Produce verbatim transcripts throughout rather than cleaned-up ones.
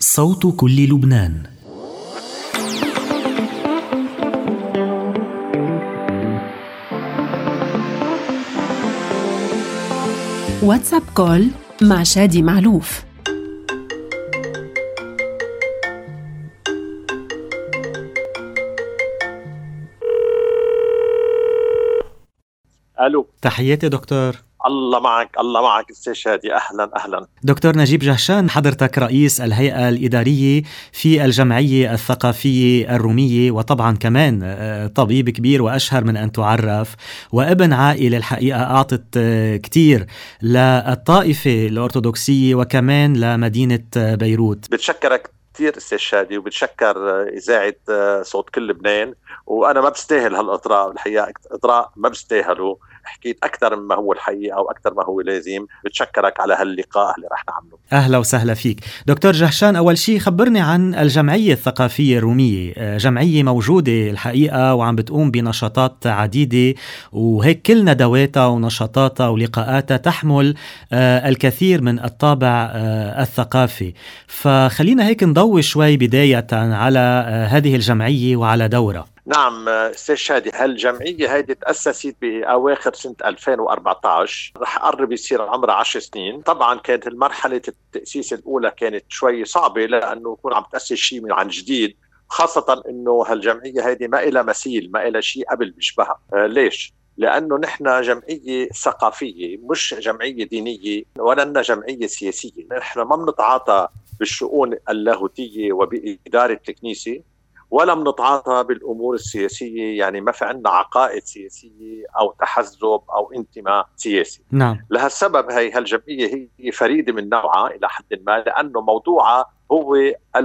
صوت كل لبنان. واتساب كول مع شادي معلوف. ألو، تحياتي دكتور. الله معك الله معك أستاذ شادي، أهلا أهلا. دكتور نجيب جهشان، حضرتك رئيس الهيئة الإدارية في الجمعية الثقافية الرومية، وطبعا كمان طبيب كبير وأشهر من أن تعرف، وابن عائلة الحقيقة أعطت كتير للطائفة الأرثوذكسية وكمان لمدينة بيروت. بتشكرك كثير أستاذ شادي، وبتشكر إذاعة صوت كل لبنان، وأنا ما بستاهل هالإطراء، الحقيقة إطراء ما بستاهله، حكيت أكثر مما هو الحقيقة أو أكثر ما هو لازم. بتشكرك على هاللقاء اللي رح نعمله. أهلا وسهلا فيك دكتور جهشان. أول شيء خبرني عن الجمعية الثقافية الرومية. جمعية موجودة الحقيقة وعم بتقوم بنشاطات عديدة، وهيك كل ندواتها ونشاطاتها ولقاءاتها تحمل الكثير من الطابع الثقافي. فخلينا هيك نضوي شوي بداية على هذه الجمعية وعلى دورها. نعم أستاذ شادي، هالجمعية هيدي تأسست بأواخر سنة ألفين وأربعة عشر، رح قرب يصير عمرها عشر سنين. طبعا كانت المرحلة التأسيس الأولى كانت شوي صعبة، لأنه يكون عم تأسس شيء من عن جديد، خاصة أنه هالجمعية هيدي ما إلها مثيل، ما إلها شيء قبل بيشبهها. آه ليش؟ لأنه نحن جمعية ثقافية، مش جمعية دينية ولا لنا جمعية سياسية. نحن ما بنتعاطى بالشؤون اللاهوتية وبإدارة الكنيسة، ولا بنتعاطى بالأمور السياسية، يعني ما في عندنا عقائد سياسية أو تحزب أو انتماء سياسي. نعم. لهالسبب هي هالجمعية هي فريدة من نوعها إلى حد ما، لأنه موضوعها هو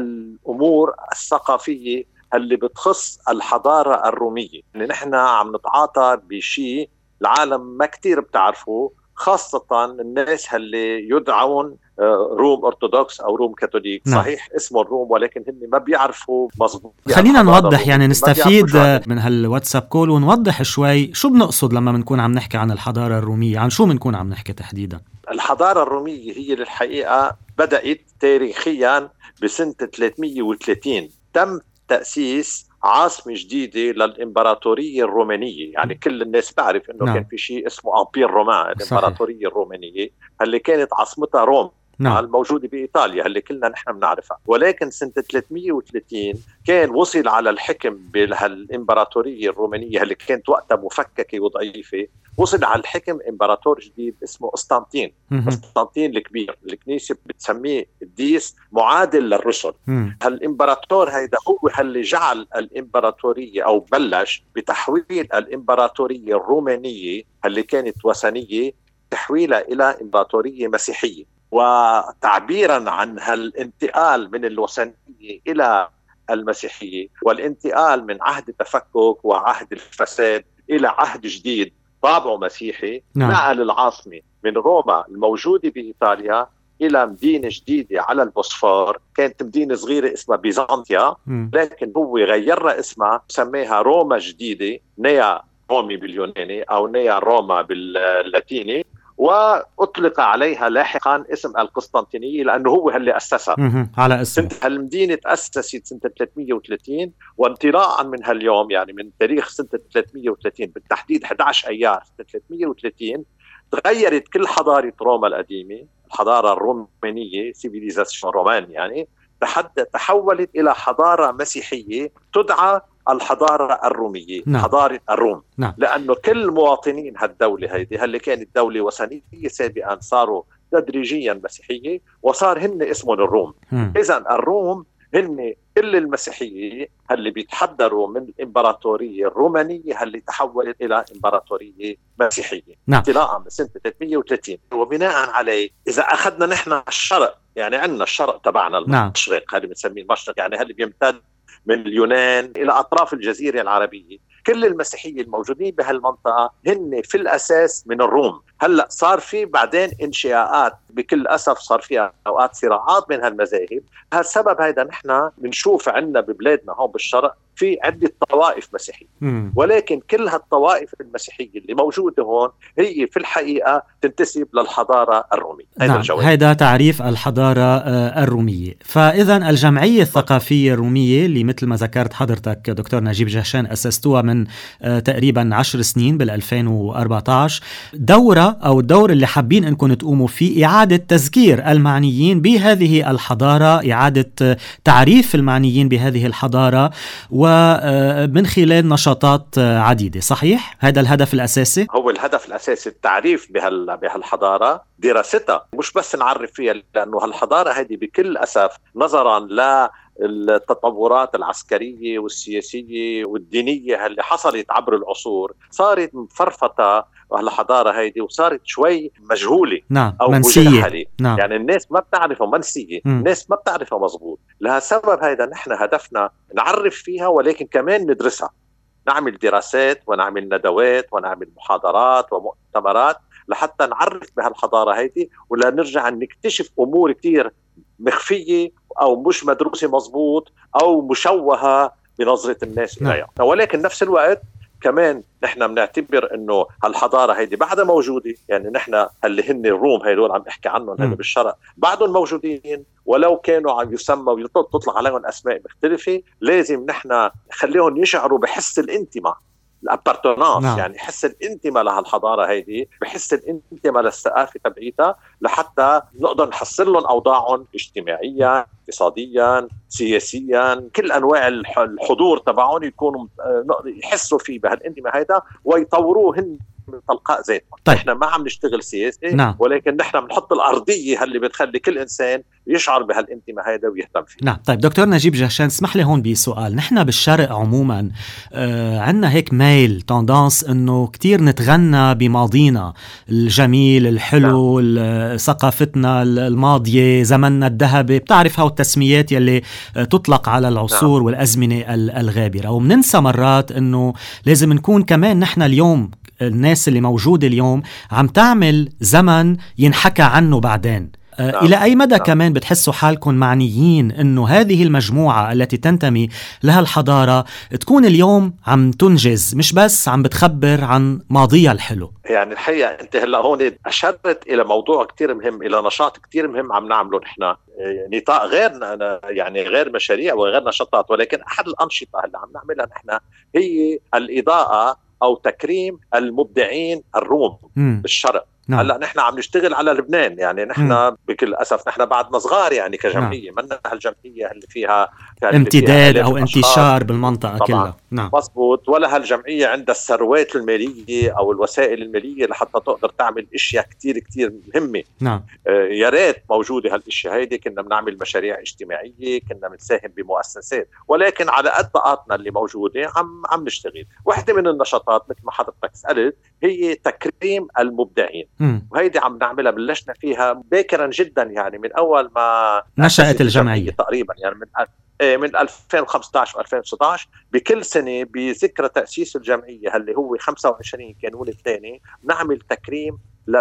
الأمور الثقافية اللي بتخص الحضارة الرومية. يعني نحن عم نتعاطى بشيء العالم ما كتير بتعرفه، خاصة الناس اللي يدعون روم أرثوذكس أو روم كاثوليك. نعم. صحيح اسمه الروم، ولكن هم ما بيعرفوا مظبوط. خلينا نوضح، يعني نستفيد من هالواتساب كول ونوضح شوي شو بنقصد لما بنكون عم نحكي عن الحضارة الرومية. عن شو بنكون عم نحكي تحديدا؟ الحضارة الرومية هي للحقيقة بدأت تاريخيا بسنة ثلاثمية وثلاثين، تم تأسيس عاصمة جديدة للإمبراطورية الرومانية. يعني كل الناس تعرف إنه نعم. كان في شيء اسمه أمبير رومان، الإمبراطورية الرومانية اللي كانت عاصمتها روم، نعم. الموجودة بإيطاليا اللي كلنا نحن بنعرفها. ولكن سنة ثلاثمية وثلاثين كان وصل على الحكم بالإمبراطورية الرومانية اللي كانت وقتها مفككة وضعيفة، وصل على الحكم إمبراطور جديد اسمه قسطنطين. قسطنطين الكبير، الكنيسة بتسميه الديس معادل للرسل. هالإمبراطور هيدا هو اللي جعل الإمبراطورية أو بلش بتحويل الإمبراطورية الرومانية اللي كانت وثنية تحويلها إلى إمبراطورية مسيحية. وتعبيرا عن هالانتقال من الوثنية إلى المسيحية، والانتقال من عهد التفكك وعهد الفساد إلى عهد جديد طابعه مسيحي، نعم. نقل العاصمة من روما الموجودة بإيطاليا إلى مدينة جديدة على البوسفور. كانت مدينة صغيرة اسمها بيزانتيا، لكن هو غيرها اسمها، سميها روما جديدة، نيا رومي باليوناني أو نيا روما باللاتيني، وأطلق عليها لاحقا اسم القسطنطينية لأنه هو اللي أسسها على اسمه. هالمدينة تأسست سنة ثلاثمية وثلاثين، وانطلاقا من هاليوم يعني من تاريخ سنة ثلاثمية وثلاثين بالتحديد أحد عشر أيار سنة ثلاثمية وثلاثين تغيرت كل حضارة روما القديمة، الحضارة الرومانية، سيفيليزاسيون رومان، يعني تحولت إلى حضارة مسيحية تدعى الحضارة الرومية. نعم. حضارة الروم. نعم. لأنه كل مواطنين هالدولة هيدي اللي كانت دولة وثنية سابقا صاروا تدريجيا مسيحية، وصار هن اسمهم الروم. إذن الروم هن كل المسيحية اللي بيتحضروا من الإمبراطورية الرومانية اللي تحولت إلى إمبراطورية مسيحية. نعم. انطلاقا من سنة ثلاثمية وثلاثين. وبناء عليه إذا أخذنا نحن الشرق، يعني عندنا الشرق تبعنا المشرق، نعم. هذا بنسميه المشرق، يعني هل بيمتد من اليونان إلى أطراف الجزيرة العربية. كل المسيحيين الموجودين بهالمنطقة هن في الأساس من الروم. هلأ صار في بعدين إنشاءات، بكل أسف صار فيها أوقات صراعات بين هالمذاهب. هالسبب هيدا نحن بنشوف عندنا ببلادنا هون بالشرق في عدة طوائف مسيحية، مم. ولكن كل هالطوائف المسيحية اللي موجودة هون هي في الحقيقة تنتسب للحضارة الرومية. هذا نعم، الجواب. هذا تعريف الحضارة آه، الرومية. فإذا الجمعية الثقافية الرومية اللي مثل ما ذكرت حضرتك دكتور نجيب جهشان أسستوها من آه، تقريبا عشر سنين بالألفين وأربعة عشر، دورة أو الدور اللي حابين أنكم تقوموا فيه إعادة تذكير المعنيين بهذه الحضارة، إعادة آه، تعريف المعنيين بهذه الحضارة، ومن خلال نشاطات آه، عديدة. صحيح؟ هذا الهدف الأساسي؟ هو الهدف الأساسي التعريف بهال... بهالحضارة، دراستها، مش بس نعرف فيها، لأنه هالحضارة هذه بكل أسف نظرا للتطورات العسكرية والسياسية والدينية اللي حصلت عبر العصور صارت مفرفطة هالحضارة هذه، وصارت شوي مجهولة. نعم، أو منسية. نعم. يعني الناس ما بتعرفها، منسية. م. الناس ما بتعرفها مظبوط. لها سبب هذا نحن هدفنا نعرف فيها، ولكن كمان ندرسها، نعمل دراسات ونعمل ندوات ونعمل محاضرات ومؤتمرات لحتى نعرف بهالحضارة هيدي، ولا نرجع نكتشف أمور كتير مخفية أو مش مدروسة مظبوط أو مشوهة بنظرة الناس إليها. ولكن نفس الوقت كمان نحن بنعتبر انه هالحضاره هيدي بعدها موجوده، يعني نحن اللي هن الروم هيدول عم احكي عنهم هذا بالشرق بعدهم موجودين، ولو كانوا عم يسموا ويطلق عليهم اسماء مختلفه، لازم نحن نخليهم يشعروا بحس الانتماء، الابارتونانس. نعم. يعني حس الانتماء لهالحضاره هيدي، بحس الانتماء للثقافه تبعيتها، لحتى نقدر نحسن لهم اوضاعهم اجتماعيا، اقتصاديا، سياسيا، كل انواع الحضور تبعهم يكونوا يحسوا فيه بهالانتماء هيدا ويطوروه هن من تلقاء ذاتهم. طيب. نحن ما عم نشتغل سياسي. نعم. ولكن نحن بنحط الارضيه اللي بتخلي كل انسان يشعر بهالانتماء هيدا ويهتم فيه. نعم. طيب دكتور نجيب جهشان، اسمح لي هون بسؤال. نحن بالشرق عموما آه عندنا هيك ميل توندانس انه كتير نتغنى بماضينا الجميل الحلو. نعم. ثقافتنا الماضيه، زمننا الذهبي، بتعرف هاو التسميات يلي تطلق على العصور. نعم. والازمنه الغابره، ومننسى مرات انه لازم نكون كمان نحن اليوم، الناس اللي موجودة اليوم عم تعمل زمن ينحكى عنه بعدين. نعم. إلى أي مدى نعم. كمان بتحسوا حالكم معنيين أنه هذه المجموعة التي تنتمي لها الحضارة تكون اليوم عم تنجز، مش بس عم بتخبر عن ماضيها الحلو؟ يعني الحقيقة أنت هلأ هون أشرت إلى موضوع كتير مهم، إلى نشاط كتير مهم عم نعمله نحن، نطاق غير يعني غير مشاريع وغير نشاطات، ولكن أحد الأنشطة اللي عم نعملها نحن هي الإضاءة أو تكريم المبدعين الروم م. بالشرق. نعم. هلا نحن عم نشتغل على لبنان، يعني نحن م. بكل أسف نحن بعدنا صغار يعني كجمعية. نعم. منها الجمعية اللي فيها امتداد فيها أو انتشار بالمنطقة كلها. نعم. مظبوط. ولا هالجمعية عندها الثروات المالية أو الوسائل المالية لحتى تقدر تعمل إشياء كتير كتير مهمة. نعم. آه يا ريت موجودة هالإشياء هيدي، كنا بنعمل مشاريع اجتماعية، كنا بنساهم بمؤسسات، ولكن على قد طاقتنا اللي موجودة عم عم نشتغل. واحدة من النشاطات مثل ما حضرتك سألت هي تكريم المبدعين. مم. وهيدي عم نعملها، بلشنا فيها باكرا جدا، يعني من أول ما نشأت الجمعية تقريبا، يعني من من ألفين وخمسة عشر وألفين وستة عشر. بكل سنة بذكرى تأسيس الجمعية اللي هو خمسة وعشرين كانون الثاني نعمل تكريم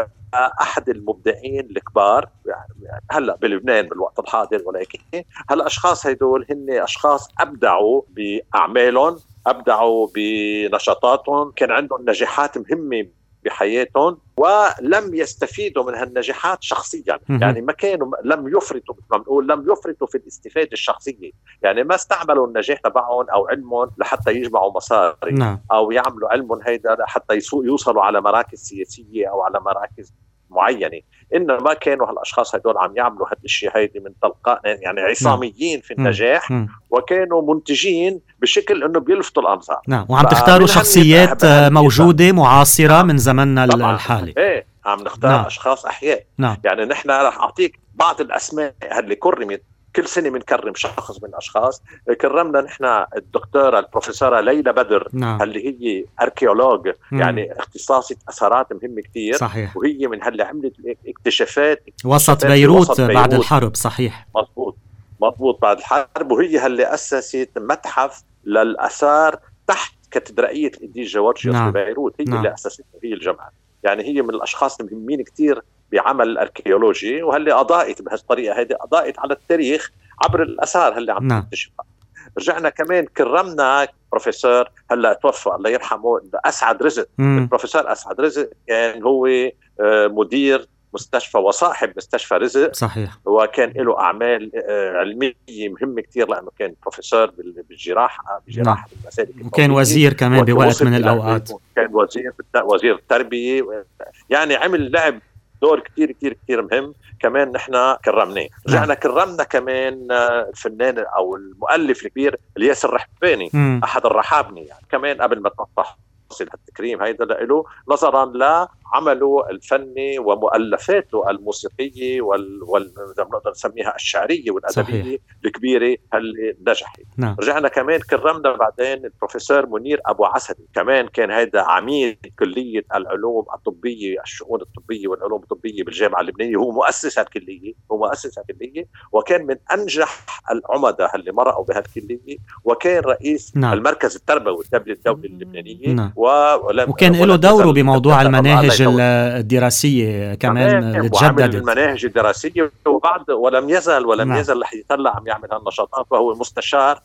لأحد المبدعين الكبار يعني هلأ بلبنان بالوقت الحاضر. ولكن هالأشخاص هيدول هن أشخاص أبدعوا بأعمالهم، أبدعوا بنشاطاتهم، كان عندهم نجاحات مهمة بحياتهم ولم يستفيدوا من هالنجاحات شخصيا. يعني ما كانوا لم يفرطوا مثل ما بنقول لم يفرطوا في الاستفادة الشخصية، يعني ما استعملوا النجاح تبعهم أو علمهم لحتى يجمعوا مصاري. نعم. أو يعملوا علمهم هيدا حتى يوصلوا على مراكز سياسية أو على مراكز معينة. إنما كانوا هالأشخاص هدول عم يعملوا هالشيء هيدي من تلقاء، يعني عصاميين في النجاح. م. وكانوا منتجين بشكل إنه بيلفتوا الأنظار. نعم. وعم تختاروا شخصيات موجودة معاصرة من زمننا الحالي. إيه عم نختار. نعم. أشخاص أحياء. نعم. يعني نحن رح أعطيك بعض الأسماء اللي كرمت. كل سنة بنكرم شخص من أشخاص. كرمنا نحن الدكتورة البروفيسورة ليلى بدر. نعم. اللي هي أركيولوج، يعني اختصاصة أثارات مهمة كتير. صحيح. وهي من هاللي عملت اكتشافات وسط بيروت, وسط بيروت بعد الحرب. صحيح. مضبوط مضبوط بعد الحرب. وهي هاللي أسست متحف للآثار تحت كاتدرائية القديس جورجيوس. نعم. ببيروت. هي. نعم. اللي أسستها هي الجامعة. يعني هي من الأشخاص المهمين كتير بعمل الأركيولوجي، وهاللي أضاءت بهالطريقة هذه، أضاءت على التاريخ عبر الآثار اللي عم. نعم. تكتشفها. رجعنا كمان كرمنا بروفيسور هلا توفى الله يرحمه أسعد رزق. البروفيسور أسعد رزق كان هو مدير مستشفى وصاحب مستشفى رزق. صحيح. وكان له أعمال علمية مهمة كتير لأنه كان بروفيسور بالجراحة بجراحة المسالك، وكان وزير كمان بوقت من الأوقات، كان وزير وزير التربية، يعني عمل لعب دور كتير كتير كتير مهم. كمان نحن كرمناه. رجعنا كرمنا كمان الفنان أو المؤلف الكبير الياس الرحباني م. أحد الرحابني، يعني كمان قبل ما تنطح التكريم هيدا له نظرا لعمله الفني ومؤلفاته الموسيقية وال وال نقدر نسميها الشعرية والأدبية صحيح. الكبيرة اللي نجحت. نعم. رجعنا كمان كرمنا بعدين البروفيسور منير أبو عسدي، كمان كان هيدا عميد كلية العلوم الطبية الشؤون الطبية والعلوم الطبية بالجامعة اللبنانية، هو مؤسس الكلية هو مؤسس الكلية وكان من أنجح العمداء اللي مرقوا بهالكلية، وكان رئيس نعم. المركز التربوي الدولي اللبنانية نعم. وكان له دوره بموضوع المناهج الدراسية كمان اللي تجددت، المناهج الدراسية وبعد ولم يزل ولم نعم. يزل رح يطلع عم يعمل هالنشاطات، وهو مستشار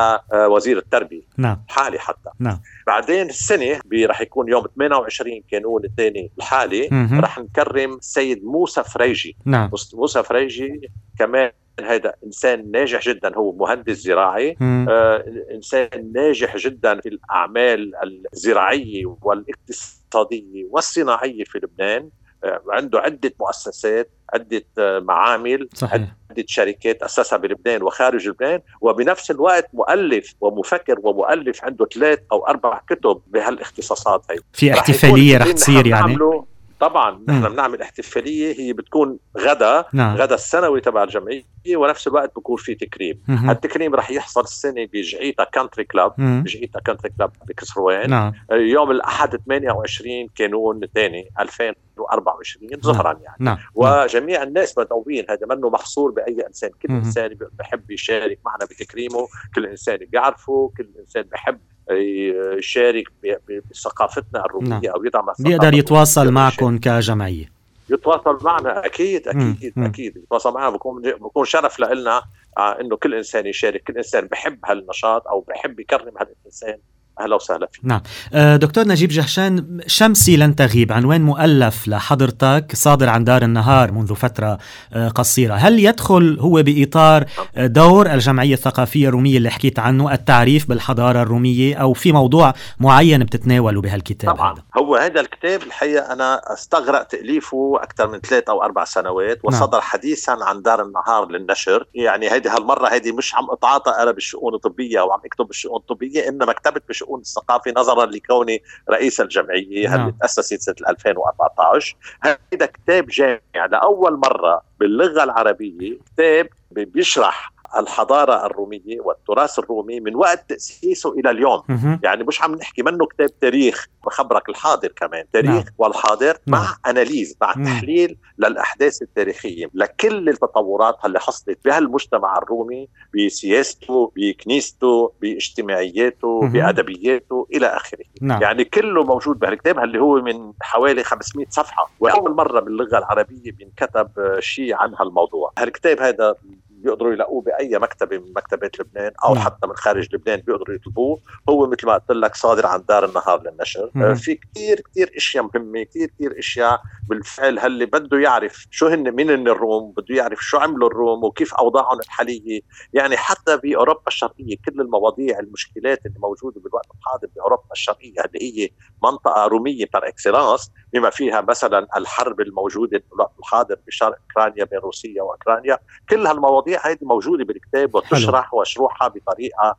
لوزير التربية نعم. حالي حتى نعم. بعدين السنة رح يكون يوم ثمانية وعشرين كانون الثاني الحالي م- رح نكرم السيد موسى فريجي. نعم. موسى فريجي كمان هذا إنسان ناجح جدا، هو مهندس زراعي آه، إنسان ناجح جدا في الأعمال الزراعية والاقتصادية والصناعية في لبنان. آه، عنده عدة مؤسسات، عدة آه، معامل صحيح. عدة شركات أسسها بلبنان وخارج لبنان، وبنفس الوقت مؤلف ومفكر ومؤلف عنده ثلاث أو أربع كتب بهالاختصاصات هاي. في احتفالية رح تصير يعني طبعا نحن بنعمل احتفالية هي بتكون غدا نعم. غدا السنوي تبع الجمعية، ونفس الوقت بكون في تكريم. التكريم رح يحصل السنة بجعيتا كانتري كلاب بجعيتا كانتري كلاب بكسروان نعم. يوم الأحد ثمانية وعشرين كانون الثاني ألفين وأربعة وعشرين ظهرا يعني نعم. وجميع الناس مدعوين، هذا منه محصور بأي إنسان، كل مم. إنسان بيحب يشارك معنا بتكريمه، كل إنسان بيعرفه، كل إنسان بيحب يشارك بثقافتنا الرومية نعم. أو يدعم بيقدر يتواصل معكم كجمعية، يتواصل معنا أكيد أكيد مم. أكيد يتواصل معنا. بكون بكون شرف لنا آه إنه كل إنسان يشارك، كل إنسان بحب هالنشاط أو بحب يكرم هالإنسان، أهلا وسهلا فيه. نعم. دكتور نجيب جهشان، شمسي لن تغيب عنوان مؤلف لحضرتك صادر عن دار النهار منذ فترة قصيرة، هل يدخل هو بإطار دور الجمعية الثقافية الرومية اللي حكيت عنه، التعريف بالحضارة الرومية، أو في موضوع معين بتتناوله بهالكتاب؟ طبعا هذا؟ هو هذا الكتاب الحقيقة أنا استغرق تأليفه أكثر من ثلاث أو أربع سنوات، وصدر نعم. حديثا عن دار النهار للنشر. يعني هذه هالمرة هذه مش عم أتعاطى أنا بالشؤون الطبية أو عم أكتب بالشؤون الطبية، إنما كتبت بالشؤون الثقافي نظرا لكوني رئيس الجمعية نعم. اللي تأسست سنة ألفين وأربعة عشر. هذا كتاب جامع لأول مرة باللغة العربية، كتاب بيشرح الحضارة الرومية والتراث الرومي من وقت تأسيسه إلى اليوم. م- يعني مش عم نحكي منه كتاب تاريخ، بخبرك الحاضر كمان تاريخ نعم. والحاضر نعم. مع أناليز مع م- تحليل للأحداث التاريخية لكل التطورات اللي حصلت بهالمجتمع الرومي، بسياسته، بكنيسته، باجتماعياته، م- بأدبياته إلى آخره نعم. يعني كله موجود بهالكتاب اللي هو من حوالي خمسمائة صفحة، وأول مرة باللغة العربية بينكتب شيء عن هالموضوع. هالكتاب هذا بيقدروا يلاقوه بأي مكتبة من مكتبات لبنان أو مم. حتى من خارج لبنان بيقدروا يطلبوه. هو مثل ما قلت لك صادر عن دار النهار للنشر. مم. في كتير كتير اشياء مهمة، كتير كتير اشياء بالفعل هاللي بده يعرف شو هن مين هن الروم، بده يعرف شو عملوا الروم وكيف أوضاعهم الحالية. يعني حتى بأوروبا الشرقية كل المواضيع المشكلات اللي موجودة بالوقت الحاضر بأوروبا الشرقية اللي هي منطقة رومية بار إكسلانس، بما فيها مثلا الحرب الموجودة بالوقت الحاضر بشرق أوكرانيا بين روسيا وأوكرانيا، كل هالمواضيع هذه موجودة بالكتاب وتشرح وشروحها بطريقة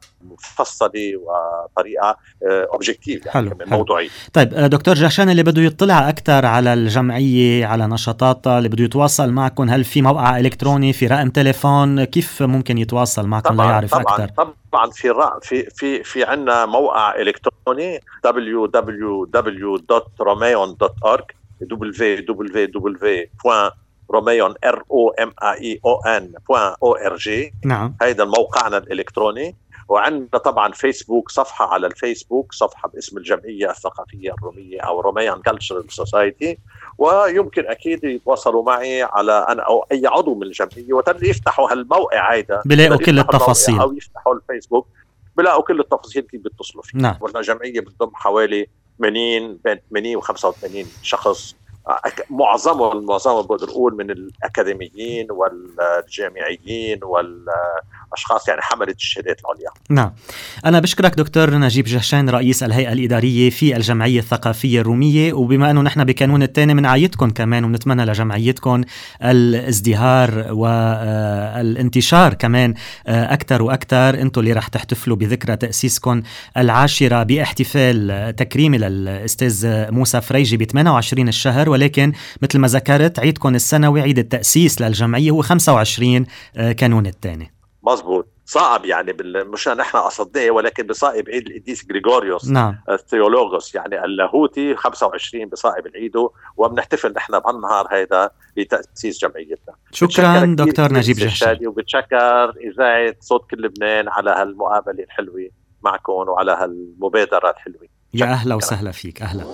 مفصلة وطريقة أوبجكتيف يعني موضوعية. طيب دكتور جهشان، اللي بده يطلع أكثر على الجمعية، على نشاطاتها، اللي بده يتواصل معكم، هل في موقع إلكتروني، في رقم تليفون، كيف ممكن يتواصل معكم ليعرف أكثر؟ طبعا طبعا في رأ... في في في عندنا موقع إلكتروني دبليو دبليو دبليو دوت روميون دوت أورج دبليو دبليو دبليو دوت روميون ار او ام اي او ان دوت او ار جي. نعم. هيدا موقعنا الإلكتروني. وعندنا طبعا فيسبوك، صفحة على الفيسبوك، صفحة باسم الجمعية الثقافية الرومية أو روميان كالتشرال سوسايتي. ويمكن أكيد يتواصلوا معي على أنا أو أي عضو من الجمعية وتل يفتحوا هالموقع هيدا، بلاقوا كل التفاصيل، أو يفتحوا الفيسبوك بلاقوا كل التفاصيل كيف بيتصلوا فيه. نعم. ولا جمعية بتضم حوالي ثمانين بين ثمانين وخمسة وثمانين شخص، معظمهم معظمهم بقدر اقول من الاكاديميين والجامعيين والاشخاص يعني حملة الشهادات العليا. نعم. انا بشكرك دكتور نجيب جهشان رئيس الهيئة الإدارية في الجمعية الثقافية الرومية، وبما انه نحن بكانون الثاني بنعيدكم كمان ونتمنى لجمعيتكم الازدهار والانتشار كمان اكثر واكثر. انتم اللي رح تحتفلوا بذكرى تأسيسكم العاشرة باحتفال تكريمي للاستاذ موسى فريجي ب ثمانية وعشرين الشهر، ولكن مثل ما ذكرت عيدكم السنوي عيد التأسيس للجمعية هو خمسة وعشرين كانون الثاني. مزبوط. صعب يعني مش نحن قصدناه، ولكن بصائب عيد القديس غريغوريوس نعم. الثيولوغوس يعني اللاهوتي خمسة وعشرين بصائب العيد، وبنحتفل نحن بهالنهار هذا لتأسيس جمعيتنا. شكرا دكتور نجيب جهشان، وبتشكر إذاعة صوت كل لبنان على هالمقابلة الحلوة معكم وعلى هالمبادرة الحلوة. يا أهلا وسهلا فيك. أهلا.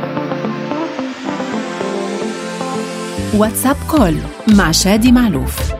واتساب كول مع شادي معلوف.